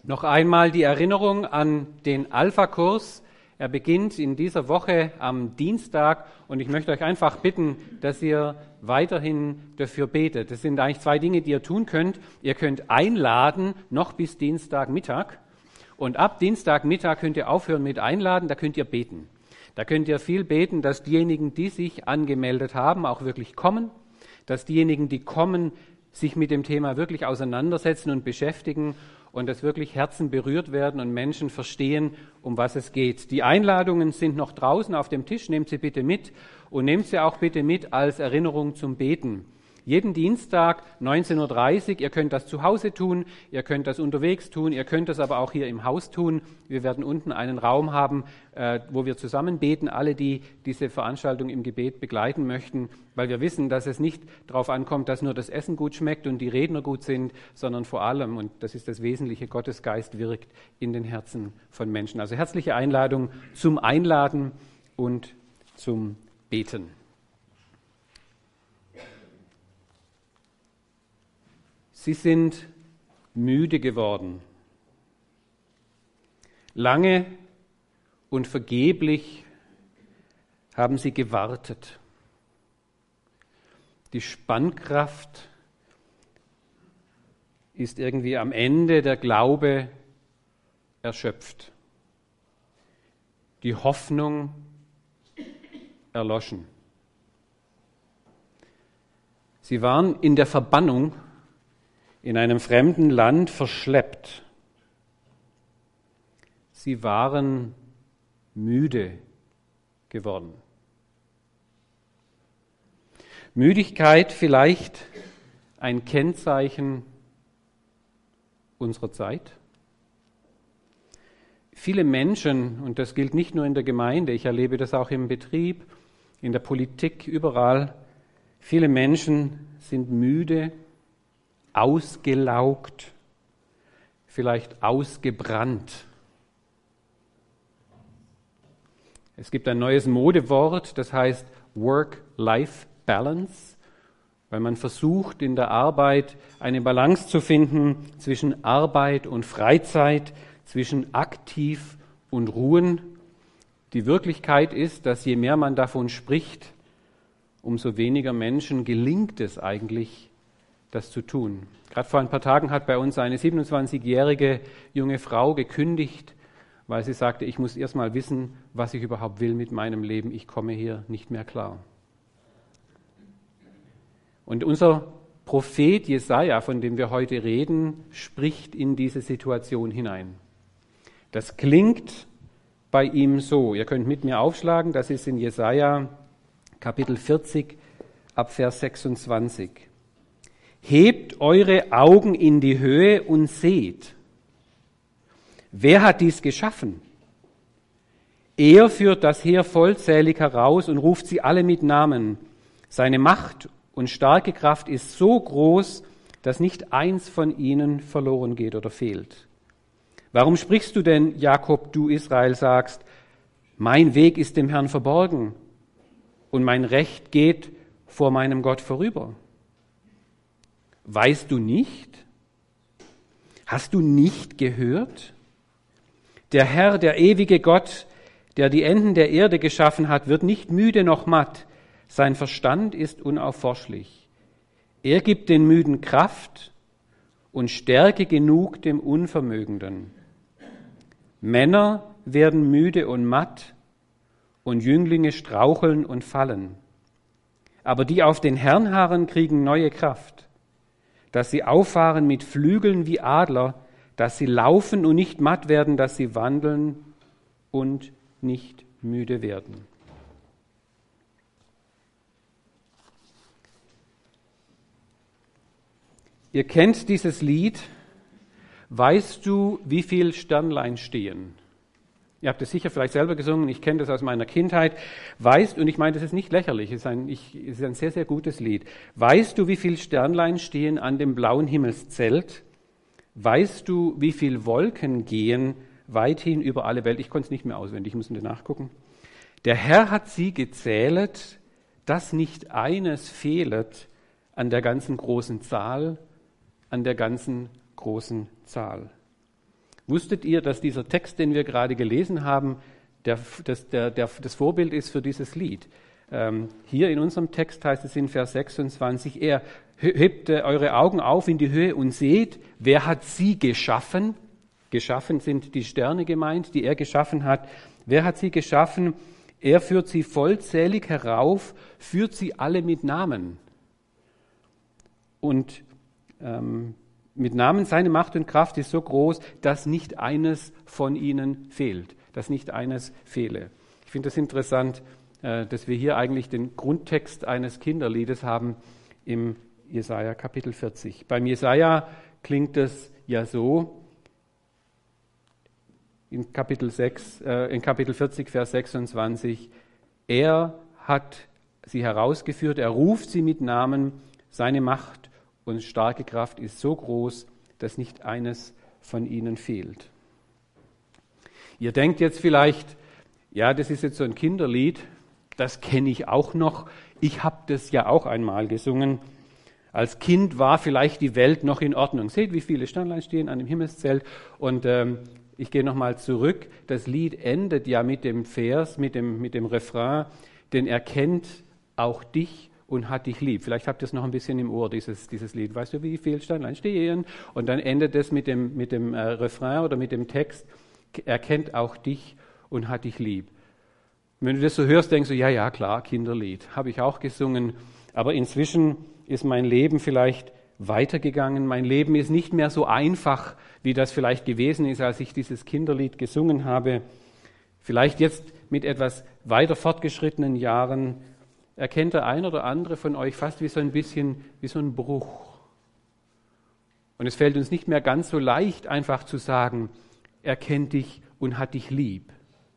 Noch einmal die Erinnerung an den Alpha-Kurs. Er beginnt in dieser Woche am Dienstag und ich möchte euch einfach bitten, dass ihr weiterhin dafür betet. Das sind eigentlich zwei Dinge, die ihr tun könnt. Ihr könnt einladen, noch bis Dienstagmittag, und ab Dienstagmittag könnt ihr aufhören mit Einladen, da könnt ihr beten. Da könnt ihr viel beten, dass diejenigen, die sich angemeldet haben, auch wirklich kommen, dass diejenigen, die kommen, sich mit dem Thema wirklich auseinandersetzen und beschäftigen und dass wirklich Herzen berührt werden und Menschen verstehen, um was es geht. Die Einladungen sind noch draußen auf dem Tisch, nehmt sie bitte mit und nehmt sie auch bitte mit als Erinnerung zum Beten. Jeden Dienstag 19:30 Uhr, ihr könnt das zu Hause tun, ihr könnt das unterwegs tun, ihr könnt das aber auch hier im Haus tun. Wir werden unten einen Raum haben, wo wir zusammen beten, alle, die diese Veranstaltung im Gebet begleiten möchten, weil wir wissen, dass es nicht darauf ankommt, dass nur das Essen gut schmeckt und die Redner gut sind, sondern vor allem, und das ist das Wesentliche, Gottes Geist wirkt in den Herzen von Menschen. Also herzliche Einladung zum Einladen und zum Beten. Sie sind müde geworden. Lange und vergeblich haben sie gewartet. Die Spannkraft ist irgendwie am Ende, der Glaube erschöpft. Die Hoffnung erloschen. Sie waren in der Verbannung in einem fremden Land verschleppt. Sie waren müde geworden. Müdigkeit vielleicht ein Kennzeichen unserer Zeit. Viele Menschen, und das gilt nicht nur in der Gemeinde, ich erlebe das auch im Betrieb, in der Politik, überall, viele Menschen sind müde, ausgelaugt, vielleicht ausgebrannt. Es gibt ein neues Modewort, das heißt Work-Life-Balance, weil man versucht, in der Arbeit eine Balance zu finden zwischen Arbeit und Freizeit, zwischen aktiv und Ruhen. Die Wirklichkeit ist, dass je mehr man davon spricht, umso weniger Menschen gelingt es eigentlich, das zu tun. Gerade vor ein paar Tagen hat bei uns eine 27-jährige junge Frau gekündigt, weil sie sagte, ich muss erst mal wissen, was ich überhaupt will mit meinem Leben. Ich komme hier nicht mehr klar. Und unser Prophet Jesaja, von dem wir heute reden, spricht in diese Situation hinein. Das klingt bei ihm so. Ihr könnt mit mir aufschlagen, das ist in Jesaja Kapitel 40 ab Vers 26. Hebt eure Augen in die Höhe und seht. Wer hat dies geschaffen? Er führt das Heer vollzählig heraus und ruft sie alle mit Namen. Seine Macht und starke Kraft ist so groß, dass nicht eins von ihnen verloren geht oder fehlt. Warum sprichst du denn, Jakob, du Israel, sagst, mein Weg ist dem Herrn verborgen und mein Recht geht vor meinem Gott vorüber? Weißt du nicht? Hast du nicht gehört? Der Herr, der ewige Gott, der die Enden der Erde geschaffen hat, wird nicht müde noch matt. Sein Verstand ist unaufforschlich. Er gibt den Müden Kraft und Stärke genug dem Unvermögenden. Männer werden müde und matt und Jünglinge straucheln und fallen. Aber die auf den Herrn harren, kriegen neue Kraft. Dass sie auffahren mit Flügeln wie Adler, dass sie laufen und nicht matt werden, dass sie wandeln und nicht müde werden. Ihr kennt dieses Lied. Weißt du, wie viel Sternlein stehen? Ihr habt es sicher vielleicht selber gesungen, ich kenne das aus meiner Kindheit. Weißt, und ich meine, das ist nicht lächerlich, es ist ein sehr, sehr gutes Lied. Weißt du, wie viel Sternlein stehen an dem blauen Himmelszelt? Weißt du, wie viel Wolken gehen weithin über alle Welt? Ich konnte es nicht mehr auswendig, ich muss nachgucken. Der Herr hat sie gezählet, dass nicht eines fehlet an der ganzen großen Zahl, an der ganzen großen Zahl. Wusstet ihr, dass dieser Text, den wir gerade gelesen haben, das Vorbild ist für dieses Lied? Hier in unserem Text heißt es in Vers 26, hebt eure Augen auf in die Höhe und seht, wer hat sie geschaffen? Geschaffen sind die Sterne gemeint, die er geschaffen hat. Wer hat sie geschaffen? Er führt sie vollzählig herauf, führt sie alle mit Namen. Und mit Namen, seine Macht und Kraft ist so groß, dass nicht eines von ihnen fehlt, dass nicht eines fehle. Ich finde es interessant, dass wir hier eigentlich den Grundtext eines Kinderliedes haben im Jesaja Kapitel 40. Beim Jesaja klingt es ja so, in Kapitel 40, Vers 26, er hat sie herausgeführt, er ruft sie mit Namen, seine Macht und starke Kraft ist so groß, dass nicht eines von ihnen fehlt. Ihr denkt jetzt vielleicht, ja, das ist jetzt so ein Kinderlied, das kenne ich auch noch, ich habe das ja auch einmal gesungen. Als Kind war vielleicht die Welt noch in Ordnung. Seht, wie viele Sternlein stehen an dem Himmelszelt. Und ich gehe nochmal zurück. Das Lied endet ja mit dem Vers, mit dem Refrain, denn er kennt auch dich und hat dich lieb. Vielleicht habt ihr es noch ein bisschen im Ohr, dieses Lied. Weißt du, wie viele Sternlein stehen? Und dann endet es mit dem Refrain oder mit dem Text, er kennt auch dich und hat dich lieb. Wenn du das so hörst, denkst du, ja, klar, Kinderlied, habe ich auch gesungen. Aber inzwischen ist mein Leben vielleicht weitergegangen. Mein Leben ist nicht mehr so einfach, wie das vielleicht gewesen ist, als ich dieses Kinderlied gesungen habe. Vielleicht jetzt mit etwas weiter fortgeschrittenen Jahren erkennt der ein oder andere von euch fast wie so ein Bruch. Und es fällt uns nicht mehr ganz so leicht, einfach zu sagen, er kennt dich und hat dich lieb.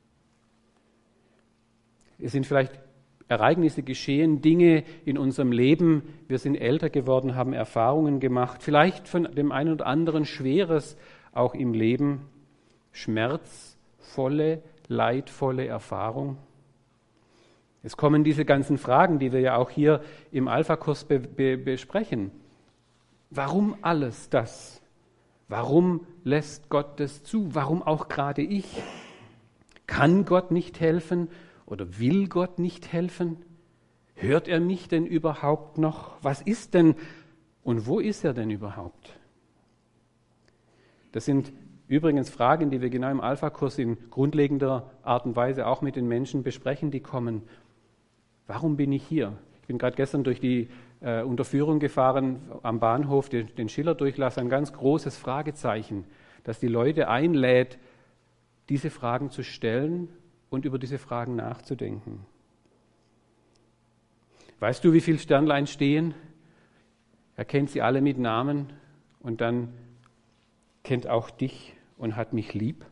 Es sind vielleicht Ereignisse geschehen, Dinge in unserem Leben. Wir sind älter geworden, haben Erfahrungen gemacht. Vielleicht von dem einen oder anderen Schweres auch im Leben. Schmerzvolle, leidvolle Erfahrung. Es kommen diese ganzen Fragen, die wir ja auch hier im Alpha-Kurs besprechen. Warum alles das? Warum lässt Gott das zu? Warum auch gerade ich? Kann Gott nicht helfen? Oder will Gott nicht helfen? Hört er mich denn überhaupt noch? Was ist denn und wo ist er denn überhaupt? Das sind übrigens Fragen, die wir genau im Alpha-Kurs in grundlegender Art und Weise auch mit den Menschen besprechen, die kommen. Warum bin ich hier? Ich bin gerade gestern durch die Unterführung gefahren am Bahnhof, den Schillerdurchlass, ein ganz großes Fragezeichen, das die Leute einlädt, diese Fragen zu stellen und über diese Fragen nachzudenken. Weißt du, wie viele Sternlein stehen? Er kennt sie alle mit Namen und dann kennt auch dich und hat mich lieb.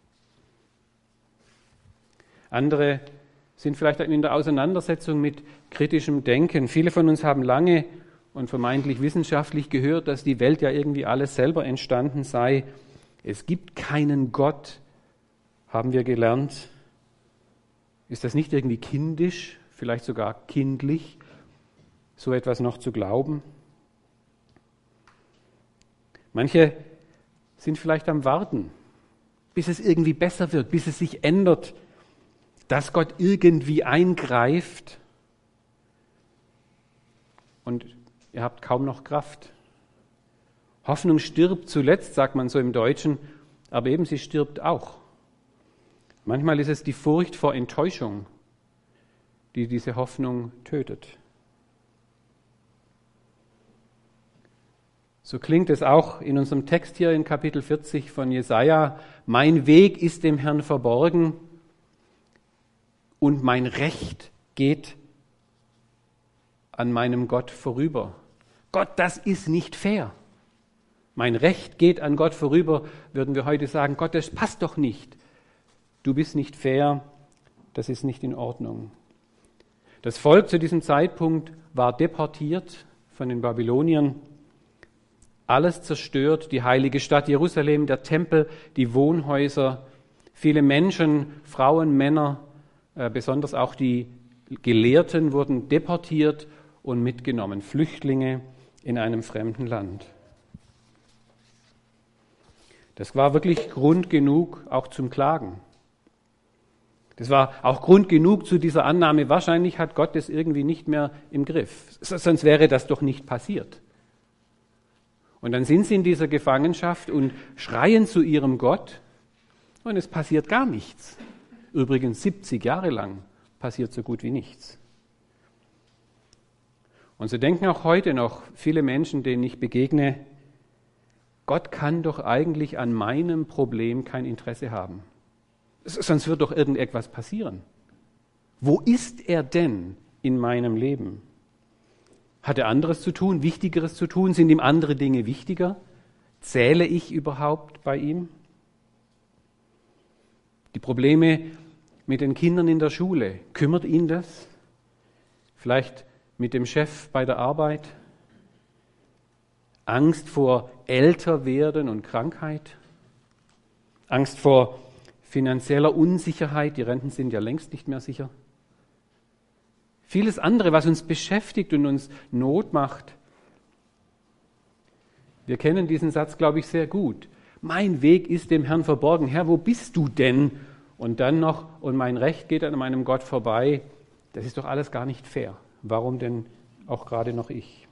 Andere sind vielleicht in der Auseinandersetzung mit kritischem Denken. Viele von uns haben lange und vermeintlich wissenschaftlich gehört, dass die Welt ja irgendwie alles selber entstanden sei. Es gibt keinen Gott, haben wir gelernt. Ist das nicht irgendwie kindisch, vielleicht sogar kindlich, so etwas noch zu glauben? Manche sind vielleicht am Warten, bis es irgendwie besser wird, bis es sich ändert, dass Gott irgendwie eingreift. Und ihr habt kaum noch Kraft. Hoffnung stirbt zuletzt, sagt man so im Deutschen, aber eben sie stirbt auch. Manchmal ist es die Furcht vor Enttäuschung, die diese Hoffnung tötet. So klingt es auch in unserem Text hier in Kapitel 40 von Jesaja. Mein Weg ist dem Herrn verborgen und mein Recht geht an meinem Gott vorüber. Gott, das ist nicht fair. Mein Recht geht an Gott vorüber, würden wir heute sagen. Gott, das passt doch nicht. Du bist nicht fair, das ist nicht in Ordnung. Das Volk zu diesem Zeitpunkt war deportiert von den Babyloniern. Alles zerstört, die heilige Stadt Jerusalem, der Tempel, die Wohnhäuser, viele Menschen, Frauen, Männer, besonders auch die Gelehrten wurden deportiert und mitgenommen, Flüchtlinge in einem fremden Land. Das war wirklich Grund genug auch zum Klagen. Das war auch Grund genug zu dieser Annahme, wahrscheinlich hat Gott das irgendwie nicht mehr im Griff. Sonst wäre das doch nicht passiert. Und dann sind sie in dieser Gefangenschaft und schreien zu ihrem Gott und es passiert gar nichts. Übrigens 70 Jahre lang passiert so gut wie nichts. Und so denken auch heute noch viele Menschen, denen ich begegne, Gott kann doch eigentlich an meinem Problem kein Interesse haben. Sonst wird doch irgendetwas passieren. Wo ist er denn in meinem Leben? Hat er anderes zu tun, Wichtigeres zu tun? Sind ihm andere Dinge wichtiger? Zähle ich überhaupt bei ihm? Die Probleme mit den Kindern in der Schule, kümmert ihn das? Vielleicht mit dem Chef bei der Arbeit? Angst vor Älterwerden und Krankheit? Angst vor finanzieller Unsicherheit, die Renten sind ja längst nicht mehr sicher. Vieles andere, was uns beschäftigt und uns Not macht. Wir kennen diesen Satz, glaube ich, sehr gut. Mein Weg ist dem Herrn verborgen. Herr, wo bist du denn? Und dann noch, und mein Recht geht an meinem Gott vorbei. Das ist doch alles gar nicht fair. Warum denn auch gerade noch ich?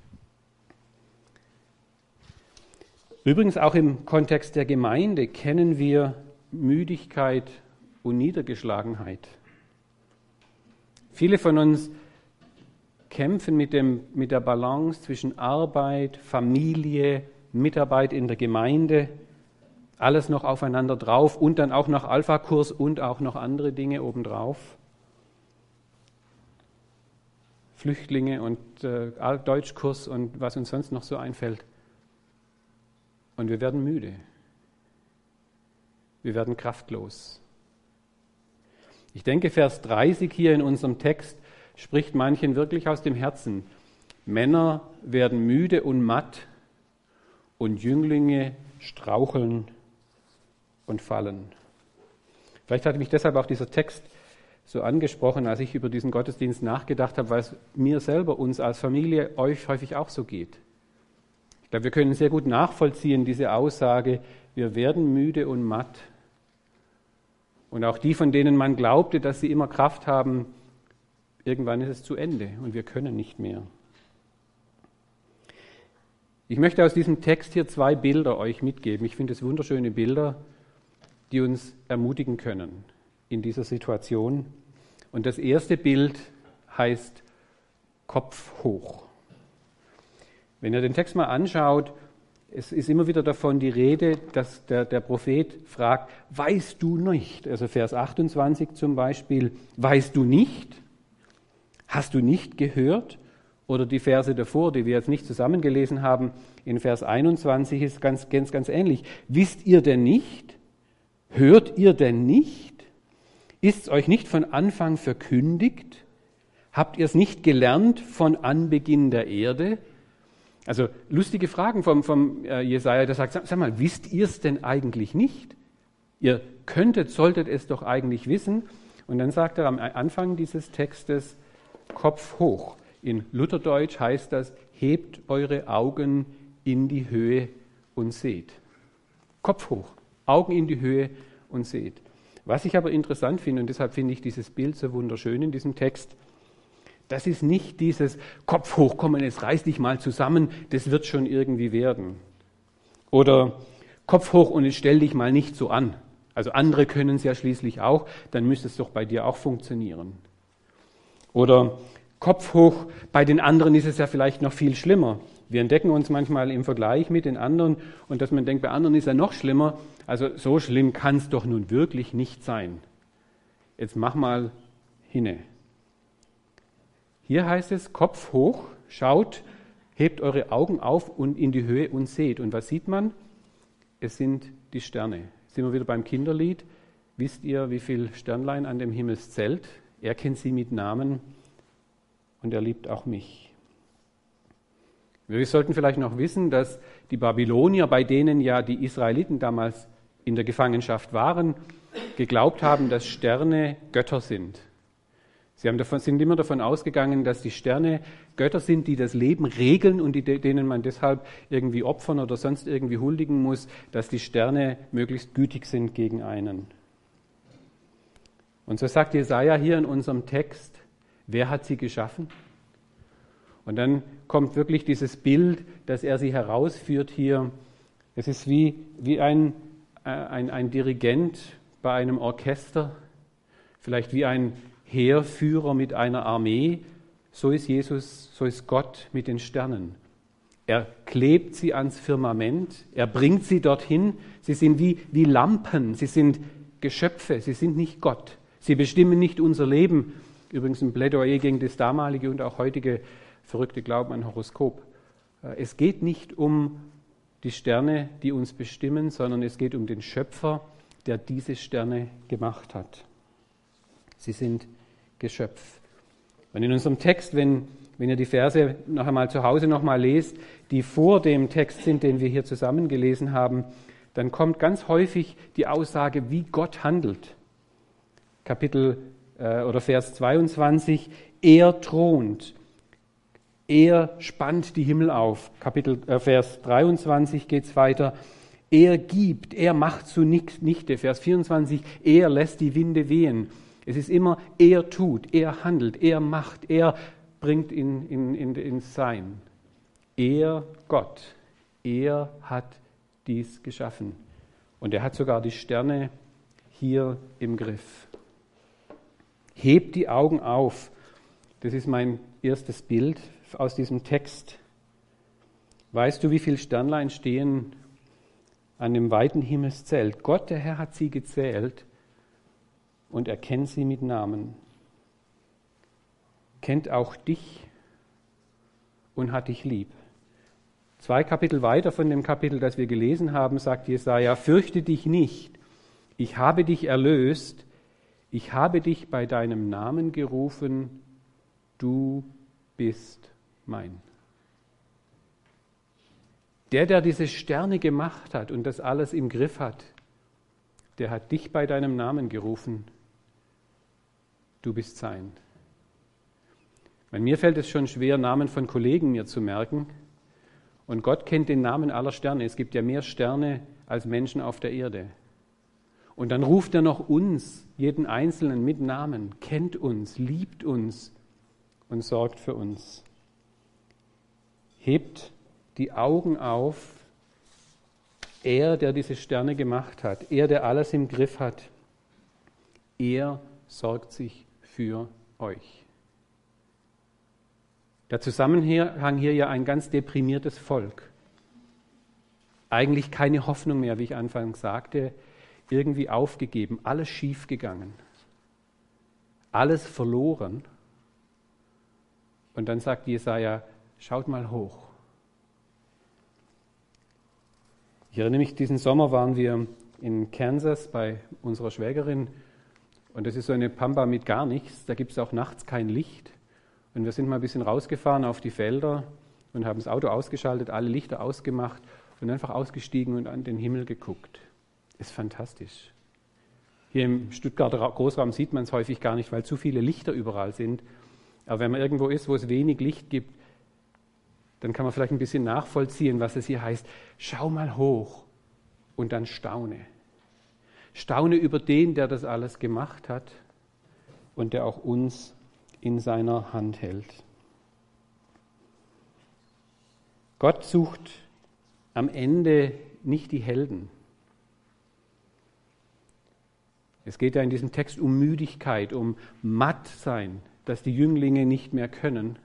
Übrigens auch im Kontext der Gemeinde kennen wir Müdigkeit und Niedergeschlagenheit. Viele von uns kämpfen mit der Balance zwischen Arbeit, Familie, Mitarbeit in der Gemeinde, alles noch aufeinander drauf und dann auch noch Alpha-Kurs und auch noch andere Dinge obendrauf. Flüchtlinge und Deutschkurs und was uns sonst noch so einfällt. Und wir werden müde. Wir werden kraftlos. Ich denke, Vers 30 hier in unserem Text spricht manchen wirklich aus dem Herzen. Männer werden müde und matt und Jünglinge straucheln und fallen. Vielleicht hat mich deshalb auch dieser Text so angesprochen, als ich über diesen Gottesdienst nachgedacht habe, weil es mir selber, uns als Familie, euch häufig auch so geht. Ich glaube, wir können sehr gut nachvollziehen, diese Aussage, wir werden müde und matt. Und auch die, von denen man glaubte, dass sie immer Kraft haben, irgendwann ist es zu Ende und wir können nicht mehr. Ich möchte aus diesem Text hier 2 Bilder euch mitgeben. Ich finde es wunderschöne Bilder, die uns ermutigen können in dieser Situation. Und das erste Bild heißt Kopf hoch. Wenn ihr den Text mal anschaut, es ist immer wieder davon die Rede, dass der Prophet fragt, weißt du nicht? Also Vers 28 zum Beispiel, weißt du nicht? Hast du nicht gehört? Oder die Verse davor, die wir jetzt nicht zusammengelesen haben, in Vers 21 ist ganz ähnlich. Wisst ihr denn nicht? Hört ihr denn nicht? Ist es euch nicht von Anfang verkündigt? Habt ihr es nicht gelernt von Anbeginn der Erde? Also lustige Fragen vom Jesaja, der sagt, sag mal, wisst ihr es denn eigentlich nicht? Ihr solltet es doch eigentlich wissen. Und dann sagt er am Anfang dieses Textes, Kopf hoch. In Lutherdeutsch heißt das, hebt eure Augen in die Höhe und seht. Kopf hoch, Augen in die Höhe und seht. Was ich aber interessant finde, und deshalb finde ich dieses Bild so wunderschön in diesem Text, das ist nicht dieses Kopf hoch, komm, jetzt reiß dich mal zusammen, das wird schon irgendwie werden. Oder Kopf hoch und jetzt stell dich mal nicht so an. Also andere können es ja schließlich auch, dann müsste es doch bei dir auch funktionieren. Oder Kopf hoch, bei den anderen ist es ja vielleicht noch viel schlimmer. Wir entdecken uns manchmal im Vergleich mit den anderen und dass man denkt, bei anderen ist ja noch schlimmer. Also so schlimm kann es doch nun wirklich nicht sein. Jetzt mach mal hinne. Hier heißt es, Kopf hoch, schaut, hebt eure Augen auf und in die Höhe und seht. Und was sieht man? Es sind die Sterne. Jetzt sind wir wieder beim Kinderlied. Wisst ihr, wie viele Sternlein an dem Himmelszelt? Er kennt sie mit Namen und er liebt auch mich. Wir sollten vielleicht noch wissen, dass die Babylonier, bei denen ja die Israeliten damals in der Gefangenschaft waren, geglaubt haben, dass Sterne Götter sind. Sie sind immer davon ausgegangen, dass die Sterne Götter sind, die das Leben regeln und denen man deshalb irgendwie opfern oder sonst irgendwie huldigen muss, dass die Sterne möglichst gütig sind gegen einen. Und so sagt Jesaja hier in unserem Text, wer hat sie geschaffen? Und dann kommt wirklich dieses Bild, dass er sie herausführt hier. Es ist wie ein Dirigent bei einem Orchester, vielleicht wie ein Heerführer mit einer Armee. So ist Jesus, so ist Gott mit den Sternen. Er klebt sie ans Firmament, er bringt sie dorthin. Sie sind wie Lampen, sie sind Geschöpfe, sie sind nicht Gott. Sie bestimmen nicht unser Leben. Übrigens ein Plädoyer gegen das damalige und auch heutige verrückte Glauben an Horoskop. Es geht nicht um die Sterne, die uns bestimmen, sondern es geht um den Schöpfer, der diese Sterne gemacht hat. Sie sind Geschöpf. Und in unserem Text, wenn ihr die Verse noch einmal zu Hause noch mal lest, die vor dem Text sind, den wir hier zusammen gelesen haben, dann kommt ganz häufig die Aussage, wie Gott handelt. Vers 22, er thront, er spannt die Himmel auf. Vers 23 geht es weiter, er gibt, er macht zunichte. Vers 24, er lässt die Winde wehen. Es ist immer, er tut, er handelt, er macht, er bringt ins Sein. Er, Gott, er hat dies geschaffen. Und er hat sogar die Sterne hier im Griff. Hebt die Augen auf. Das ist mein erstes Bild aus diesem Text. Weißt du, wie viele Sternlein stehen an dem weiten Himmelszelt? Gott, der Herr, hat sie gezählt und er kennt sie mit Namen. Kennt auch dich und hat dich lieb. 2 Kapitel weiter von dem Kapitel, das wir gelesen haben, sagt Jesaja, fürchte dich nicht, ich habe dich erlöst, ich habe dich bei deinem Namen gerufen, du bist mein. Der diese Sterne gemacht hat und das alles im Griff hat, der hat dich bei deinem Namen gerufen, du bist sein. Bei mir fällt es schon schwer, Namen von Kollegen mir zu merken. Und Gott kennt den Namen aller Sterne. Es gibt ja mehr Sterne als Menschen auf der Erde. Und dann ruft er noch uns, jeden Einzelnen mit Namen, kennt uns, liebt uns und sorgt für uns. Hebt die Augen auf, er, der diese Sterne gemacht hat, er, der alles im Griff hat, er sorgt sich für euch. Der Zusammenhang hier ja ein ganz deprimiertes Volk. Eigentlich keine Hoffnung mehr, wie ich anfangs sagte, irgendwie aufgegeben, alles schiefgegangen, alles verloren. Und dann sagt Jesaja, schaut mal hoch. Ich erinnere mich, diesen Sommer waren wir in Kansas bei unserer Schwägerin und das ist so eine Pampa mit gar nichts, da gibt es auch nachts kein Licht. Und wir sind mal ein bisschen rausgefahren auf die Felder und haben das Auto ausgeschaltet, alle Lichter ausgemacht und einfach ausgestiegen und an den Himmel geguckt. Ist fantastisch. Hier im Stuttgarter Großraum sieht man es häufig gar nicht, weil zu viele Lichter überall sind. Aber wenn man irgendwo ist, wo es wenig Licht gibt, dann kann man vielleicht ein bisschen nachvollziehen, was es hier heißt. Schau mal hoch und dann staune. Staune über den, der das alles gemacht hat und der auch uns in seiner Hand hält. Gott sucht am Ende nicht die Helden. Es geht ja in diesem Text um Müdigkeit, um Mattsein, dass die Jünglinge nicht mehr können.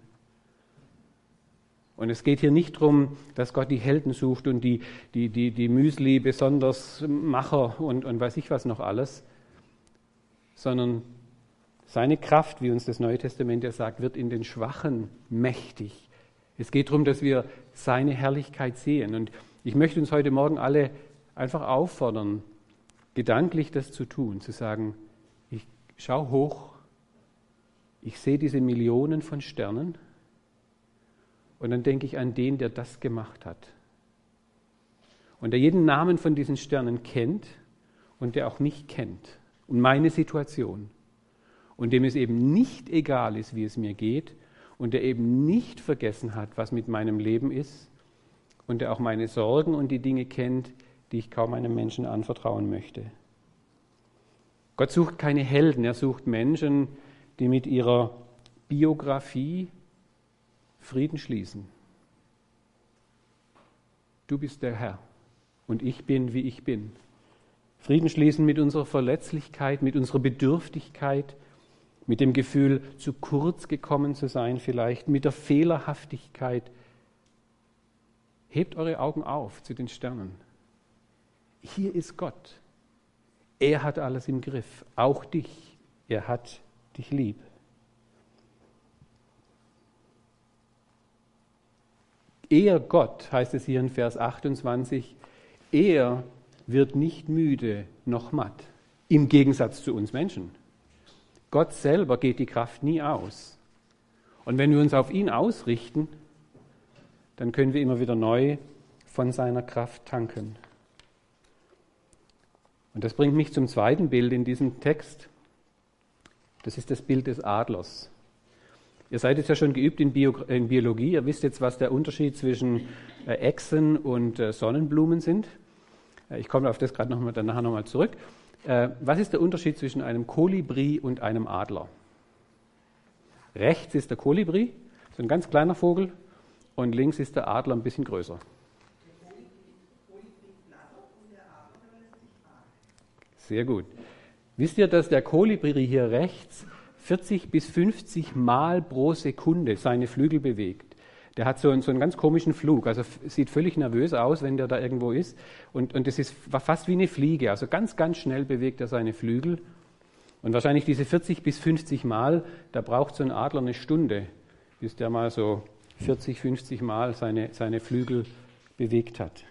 Und es geht hier nicht darum, dass Gott die Helden sucht und die Müsli besonders Macher und weiß ich was noch alles, sondern seine Kraft, wie uns das Neue Testament ja sagt, wird in den Schwachen mächtig. Es geht darum, dass wir seine Herrlichkeit sehen. Und ich möchte uns heute Morgen alle einfach auffordern, gedanklich das zu tun, zu sagen, ich schaue hoch, ich sehe diese Millionen von Sternen und dann denke ich an den, der das gemacht hat. Und der jeden Namen von diesen Sternen kennt und der auch mich kennt und meine Situation. und dem es eben nicht egal ist, wie es mir geht und der eben nicht vergessen hat, was mit meinem Leben ist und der auch meine Sorgen und die Dinge kennt, die ich kaum einem Menschen anvertrauen möchte. Gott sucht keine Helden, er sucht Menschen, die mit ihrer Biografie Frieden schließen. Du bist der Herr und ich bin, wie ich bin. Frieden schließen mit unserer Verletzlichkeit, mit unserer Bedürftigkeit, mit dem Gefühl, zu kurz gekommen zu sein vielleicht, mit der Fehlerhaftigkeit. Hebt eure Augen auf zu den Sternen. Hier ist Gott. Er hat alles im Griff, auch dich. Er hat dich lieb. Er, Gott, heißt es hier in Vers 28, er wird nicht müde noch matt, im Gegensatz zu uns Menschen. Gott selber geht die Kraft nie aus. Und wenn wir uns auf ihn ausrichten, dann können wir immer wieder neu von seiner Kraft tanken. Und das bringt mich zum zweiten Bild in diesem Text. Das ist das Bild des Adlers. Ihr seid jetzt ja schon geübt in Biologie. Ihr wisst jetzt, was der Unterschied zwischen Echsen und Sonnenblumen sind. Ich komme auf das gerade nachher nochmal zurück. Was ist der Unterschied zwischen einem Kolibri und einem Adler? Rechts ist der Kolibri, so ein ganz kleiner Vogel, und links ist der Adler ein bisschen größer. Sehr gut. Wisst ihr, dass der Kolibri hier rechts 40 bis 50 Mal pro Sekunde seine Flügel bewegt? Der hat so einen ganz komischen Flug, also sieht völlig nervös aus, wenn der da irgendwo ist. Und das war fast wie eine Fliege, also ganz, ganz schnell bewegt er seine Flügel. Und wahrscheinlich diese 40 bis 50 Mal, da braucht so ein Adler eine Stunde, bis der mal so 40, 50 Mal seine Flügel bewegt hat.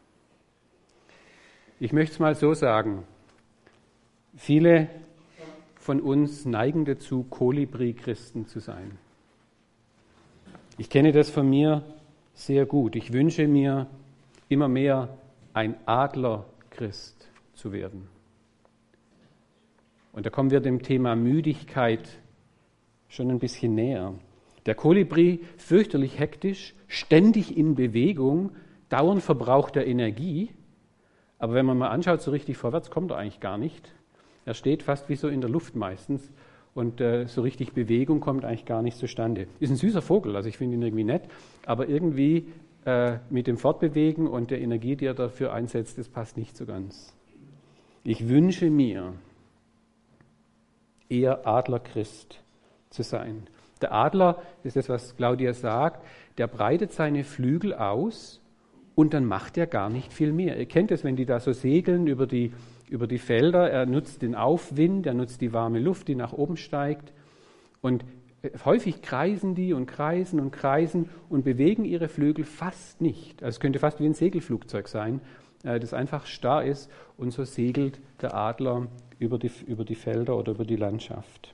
Ich möchte es mal so sagen. Viele von uns neigen dazu, Kolibri-Christen zu sein. Ich kenne das von mir sehr gut. Ich wünsche mir immer mehr, ein Adler-Christ zu werden. Und da kommen wir dem Thema Müdigkeit schon ein bisschen näher. Der Kolibri, fürchterlich hektisch, ständig in Bewegung, dauernd verbraucht er Energie. Aber wenn man mal anschaut, so richtig vorwärts kommt er eigentlich gar nicht. Er steht fast wie so in der Luft meistens und so richtig Bewegung kommt eigentlich gar nicht zustande. Ist ein süßer Vogel, also ich finde ihn irgendwie nett, aber irgendwie mit dem Fortbewegen und der Energie, die er dafür einsetzt, das passt nicht so ganz. Ich wünsche mir, eher Adlerchrist zu sein. Der Adler, das ist das, was Claudia sagt, der breitet seine Flügel aus und dann macht er gar nicht viel mehr. Ihr kennt es, wenn die da so segeln über die Felder, er nutzt den Aufwind, er nutzt die warme Luft, die nach oben steigt und häufig kreisen die und kreisen und kreisen und bewegen ihre Flügel fast nicht. Also es könnte fast wie ein Segelflugzeug sein, das einfach starr ist und so segelt der Adler über die Felder oder über die Landschaft.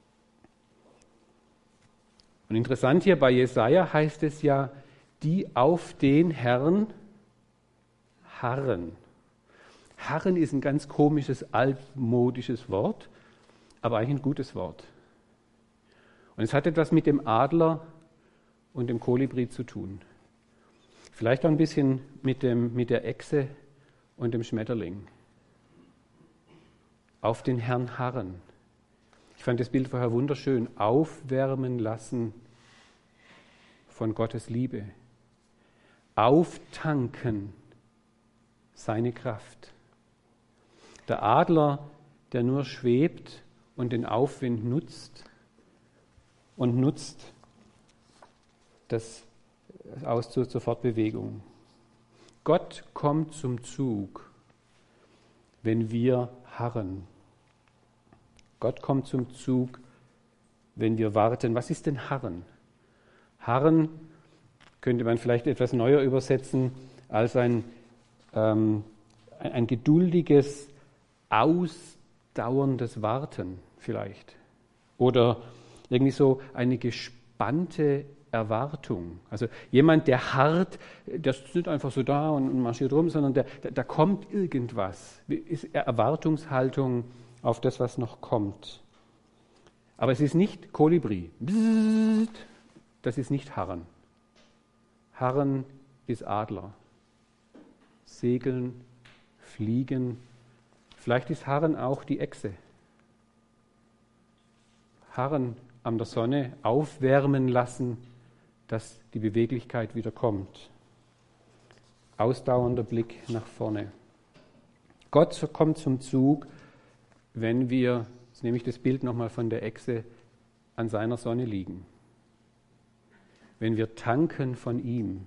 Und interessant hier bei Jesaja heißt es ja, die auf den Herrn harren. Harren ist ein ganz komisches, altmodisches Wort, aber eigentlich ein gutes Wort. Und es hat etwas mit dem Adler und dem Kolibri zu tun. Vielleicht auch ein bisschen mit der Echse und dem Schmetterling. Auf den Herrn harren. Ich fand das Bild vorher wunderschön. Aufwärmen lassen von Gottes Liebe. Auftanken seine Kraft. Der Adler, der nur schwebt und den Aufwind nutzt das aus zur Fortbewegung. Gott kommt zum Zug, wenn wir harren. Gott kommt zum Zug, wenn wir warten. Was ist denn Harren? Harren könnte man vielleicht etwas neuer übersetzen als ein geduldiges, ausdauerndes Warten vielleicht. Oder irgendwie so eine gespannte Erwartung. Also jemand, der harrt, der sitzt einfach so da und marschiert rum, sondern da kommt irgendwas. Ist Erwartungshaltung auf das, was noch kommt. Aber es ist nicht Kolibri. Das ist nicht Harren. Harren ist Adler. Segeln, fliegen. Vielleicht ist Harren auch die Echse. Harren an der Sonne aufwärmen lassen, dass die Beweglichkeit wieder kommt. Ausdauernder Blick nach vorne. Gott kommt zum Zug, wenn wir, jetzt nehme ich das Bild nochmal von der Echse, an seiner Sonne liegen. Wenn wir tanken von ihm.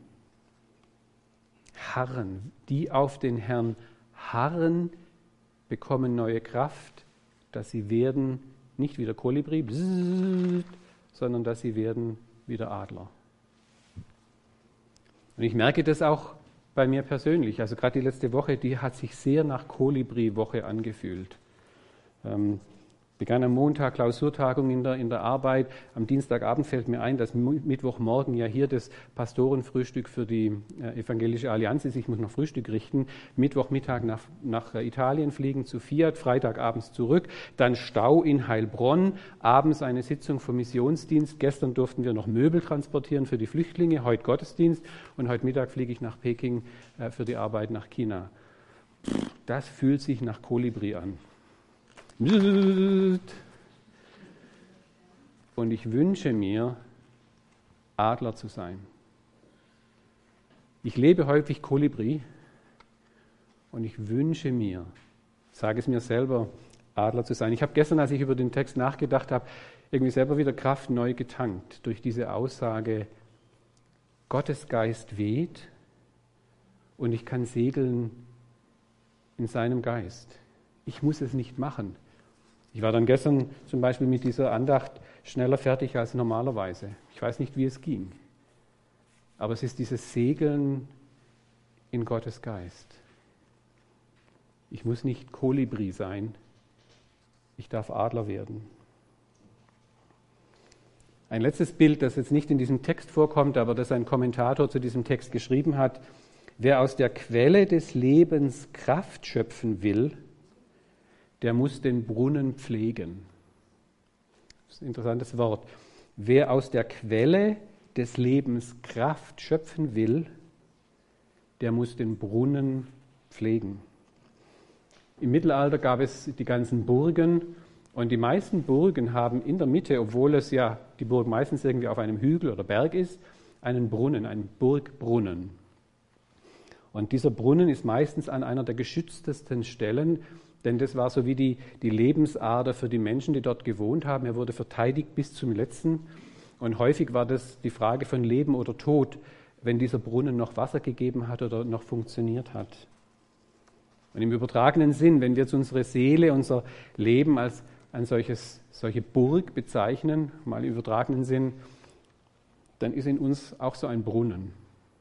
Harren, die auf den Herrn harren, bekommen neue Kraft, dass sie werden nicht wieder Kolibri, sondern dass sie werden wieder Adler. Und ich merke das auch bei mir persönlich. Also gerade die letzte Woche, die hat sich sehr nach Kolibri-Woche angefühlt. Begann am Montag Klausurtagung in der Arbeit. Am Dienstagabend fällt mir ein, dass Mittwochmorgen ja hier das Pastorenfrühstück für die Evangelische Allianz ist. Ich muss noch Frühstück richten. Mittwochmittag nach Italien fliegen zu Fiat, Freitagabends zurück. Dann Stau in Heilbronn. Abends eine Sitzung vom Missionsdienst. Gestern durften wir noch Möbel transportieren für die Flüchtlinge. Heute Gottesdienst. Und heute Mittag fliege ich nach Peking für die Arbeit nach China. Das fühlt sich nach Kolibri an. Und ich wünsche mir, Adler zu sein. Ich lebe häufig Kolibri und ich wünsche mir, sage es mir selber, Adler zu sein. Ich habe gestern, als ich über den Text nachgedacht habe, irgendwie selber wieder Kraft neu getankt durch diese Aussage, Gottes Geist weht und ich kann segeln in seinem Geist. Ich muss es nicht machen. Ich war dann gestern zum Beispiel mit dieser Andacht schneller fertig als normalerweise. Ich weiß nicht, wie es ging. Aber es ist dieses Segeln in Gottes Geist. Ich muss nicht Kolibri sein. Ich darf Adler werden. Ein letztes Bild, das jetzt nicht in diesem Text vorkommt, aber das ein Kommentator zu diesem Text geschrieben hat. Wer aus der Quelle des Lebens Kraft schöpfen will, der muss den Brunnen pflegen. Das ist ein interessantes Wort. Wer aus der Quelle des Lebens Kraft schöpfen will, der muss den Brunnen pflegen. Im Mittelalter gab es die ganzen Burgen und die meisten Burgen haben in der Mitte, obwohl es ja die Burg meistens irgendwie auf einem Hügel oder Berg ist, einen Brunnen, einen Burgbrunnen. Und dieser Brunnen ist meistens an einer der geschütztesten Stellen, denn das war so wie die Lebensader für die Menschen, die dort gewohnt haben. Er wurde verteidigt bis zum Letzten. Und häufig war das die Frage von Leben oder Tod, wenn dieser Brunnen noch Wasser gegeben hat oder noch funktioniert hat. Und im übertragenen Sinn, wenn wir jetzt unsere Seele, unser Leben als solche Burg bezeichnen, mal im übertragenen Sinn, dann ist in uns auch so ein Brunnen.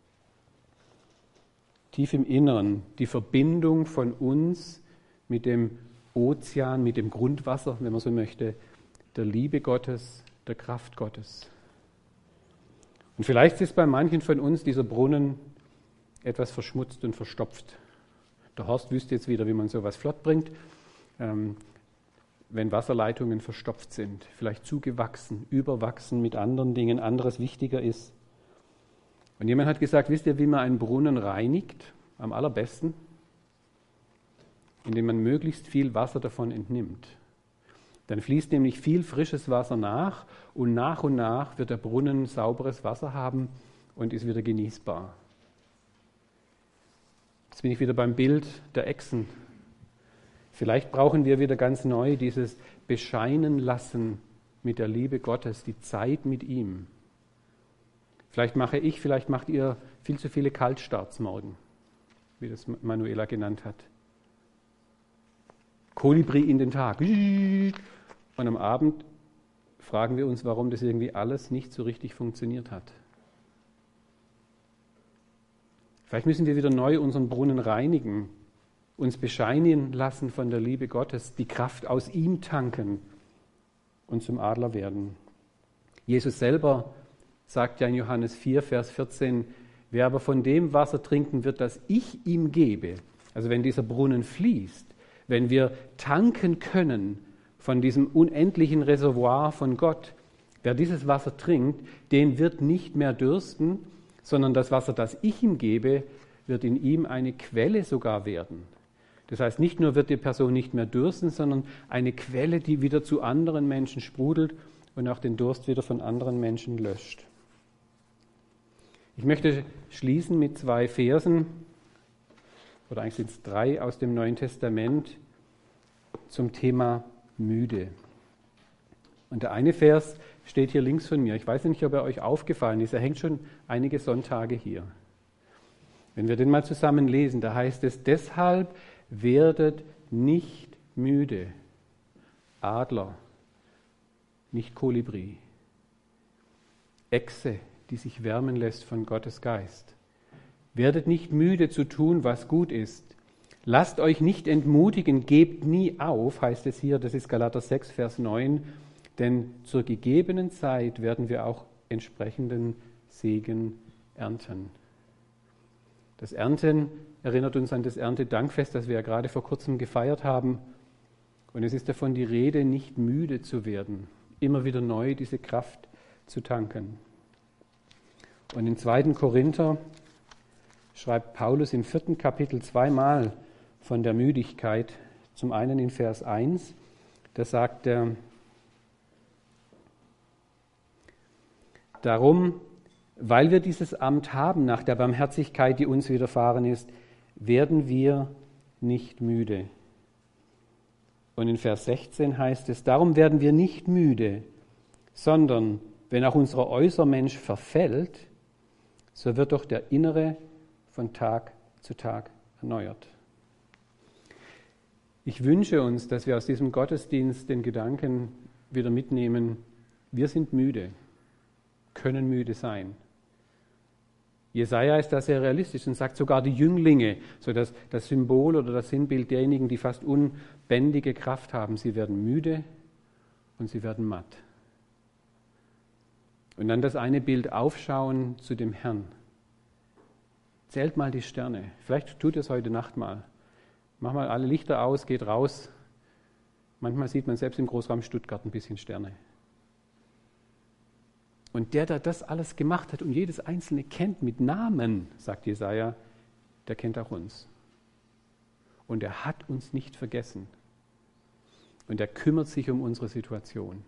Tief im Inneren, die Verbindung von uns mit dem Ozean, mit dem Grundwasser, wenn man so möchte, der Liebe Gottes, der Kraft Gottes. Und vielleicht ist bei manchen von uns dieser Brunnen etwas verschmutzt und verstopft. Der Horst wüsste jetzt wieder, wie man sowas flott bringt, wenn Wasserleitungen verstopft sind, vielleicht zugewachsen, überwachsen mit anderen Dingen, anderes wichtiger ist. Und jemand hat gesagt, wisst ihr, wie man einen Brunnen reinigt? Am allerbesten, indem man möglichst viel Wasser davon entnimmt. Dann fließt nämlich viel frisches Wasser nach und nach wird der Brunnen sauberes Wasser haben und ist wieder genießbar. Jetzt bin ich wieder beim Bild der Echsen. Vielleicht brauchen wir wieder ganz neu dieses Bescheinen lassen mit der Liebe Gottes, die Zeit mit ihm. Vielleicht macht ihr viel zu viele Kaltstarts morgen, wie das Manuela genannt hat. Kolibri in den Tag. Und am Abend fragen wir uns, warum das irgendwie alles nicht so richtig funktioniert hat. Vielleicht müssen wir wieder neu unseren Brunnen reinigen, uns bescheinigen lassen von der Liebe Gottes, die Kraft aus ihm tanken und zum Adler werden. Jesus selber sagt ja in Johannes 4, Vers 14, wer aber von dem Wasser trinken wird, das ich ihm gebe, also wenn dieser Brunnen fließt, wenn wir tanken können von diesem unendlichen Reservoir von Gott. Wer dieses Wasser trinkt, den wird nicht mehr dürsten, sondern das Wasser, das ich ihm gebe, wird in ihm eine Quelle sogar werden. Das heißt, nicht nur wird die Person nicht mehr dürsten, sondern eine Quelle, die wieder zu anderen Menschen sprudelt und auch den Durst wieder von anderen Menschen löscht. Ich möchte schließen mit 2 Versen, oder eigentlich sind es 3 aus dem Neuen Testament zum Thema müde. Und der eine Vers steht hier links von mir. Ich weiß nicht, ob er euch aufgefallen ist. Er hängt schon einige Sonntage hier. Wenn wir den mal zusammen lesen, da heißt es, deshalb werdet nicht müde. Adler, nicht Kolibri. Echse, die sich wärmen lässt von Gottes Geist. Werdet nicht müde zu tun, was gut ist. Lasst euch nicht entmutigen, gebt nie auf, heißt es hier, das ist Galater 6, Vers 9, denn zur gegebenen Zeit werden wir auch entsprechenden Segen ernten. Das Ernten erinnert uns an das Erntedankfest, das wir ja gerade vor kurzem gefeiert haben. Und es ist davon die Rede, nicht müde zu werden, immer wieder neu diese Kraft zu tanken. Und in 2. Korinther schreibt Paulus im 4. Kapitel 2-mal von der Müdigkeit. Zum einen in Vers 1, da sagt er, darum, weil wir dieses Amt haben nach der Barmherzigkeit, die uns widerfahren ist, werden wir nicht müde. Und in Vers 16 heißt es, darum werden wir nicht müde, sondern wenn auch unser äußerer Mensch verfällt, so wird doch der innere von Tag zu Tag erneuert. Ich wünsche uns, dass wir aus diesem Gottesdienst den Gedanken wieder mitnehmen, wir sind müde, können müde sein. Jesaja ist da sehr realistisch und sagt sogar die Jünglinge, so dass das Symbol oder das Sinnbild derjenigen, die fast unbändige Kraft haben, sie werden müde und sie werden matt. Und dann das eine Bild aufschauen zu dem Herrn. Zählt mal die Sterne. Vielleicht tut es heute Nacht mal. Mach mal alle Lichter aus, geht raus. Manchmal sieht man selbst im Großraum Stuttgart ein bisschen Sterne. Und der das alles gemacht hat und jedes Einzelne kennt mit Namen, sagt Jesaja, der kennt auch uns. Und er hat uns nicht vergessen. Und er kümmert sich um unsere Situation.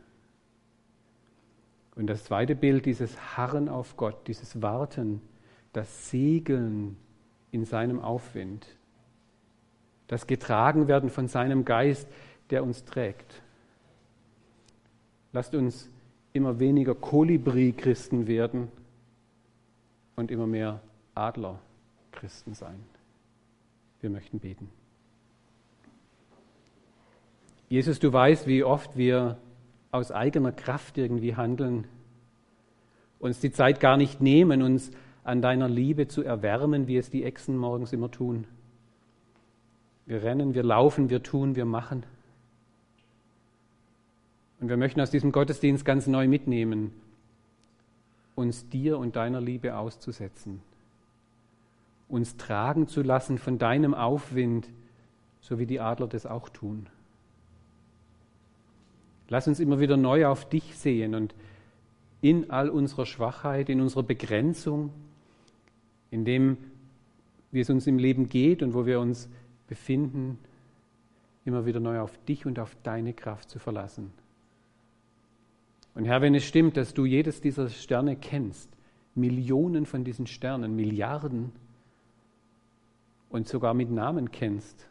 Und das zweite Bild, dieses Harren auf Gott, dieses Warten, das Segeln in seinem Aufwind, das Getragenwerden von seinem Geist, der uns trägt. Lasst uns immer weniger Kolibri-Christen werden und immer mehr Adler-Christen sein. Wir möchten beten. Jesus, du weißt, wie oft wir aus eigener Kraft irgendwie handeln, uns die Zeit gar nicht nehmen, uns an deiner Liebe zu erwärmen, wie es die Echsen morgens immer tun. Wir rennen, wir laufen, wir tun, wir machen. Und wir möchten aus diesem Gottesdienst ganz neu mitnehmen, uns dir und deiner Liebe auszusetzen, uns tragen zu lassen von deinem Aufwind, so wie die Adler das auch tun. Lass uns immer wieder neu auf dich sehen und in all unserer Schwachheit, in unserer Begrenzung, in dem, wie es uns im Leben geht und wo wir uns befinden, immer wieder neu auf dich und auf deine Kraft zu verlassen. Und Herr, wenn es stimmt, dass du jedes dieser Sterne kennst, Millionen von diesen Sternen, Milliarden und sogar mit Namen kennst,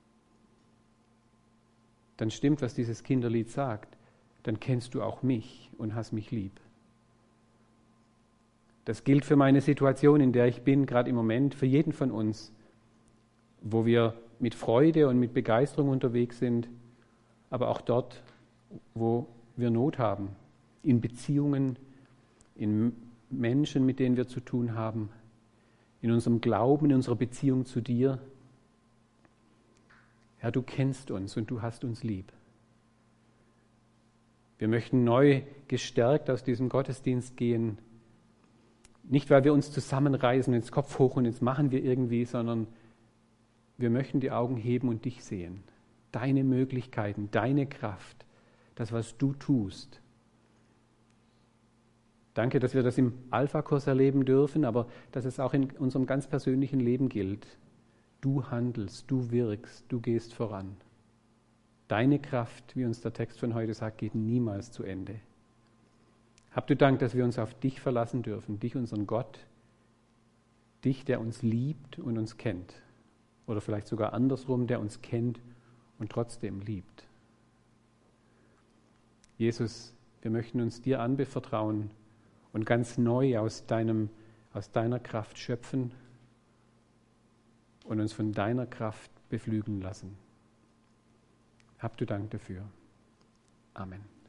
dann stimmt, was dieses Kinderlied sagt, dann kennst du auch mich und hast mich lieb. Das gilt für meine Situation, in der ich bin, gerade im Moment, für jeden von uns, wo wir mit Freude und mit Begeisterung unterwegs sind, aber auch dort, wo wir Not haben, in Beziehungen, in Menschen, mit denen wir zu tun haben, in unserem Glauben, in unserer Beziehung zu dir. Herr, du kennst uns und du hast uns lieb. Wir möchten neu gestärkt aus diesem Gottesdienst gehen, nicht weil wir uns zusammenreißen, ins Kopf hoch und jetzt machen wir irgendwie, sondern wir möchten die Augen heben und dich sehen. Deine Möglichkeiten, deine Kraft, das, was du tust. Danke, dass wir das im Alpha-Kurs erleben dürfen, aber dass es auch in unserem ganz persönlichen Leben gilt. Du handelst, du wirkst, du gehst voran. Deine Kraft, wie uns der Text von heute sagt, geht niemals zu Ende. Hab du Dank, dass wir uns auf dich verlassen dürfen, dich, unseren Gott, dich, der uns liebt und uns kennt. Oder vielleicht sogar andersrum, der uns kennt und trotzdem liebt. Jesus, wir möchten uns dir anvertrauen und ganz neu aus deiner Kraft schöpfen und uns von deiner Kraft beflügeln lassen. Hab du Dank dafür. Amen.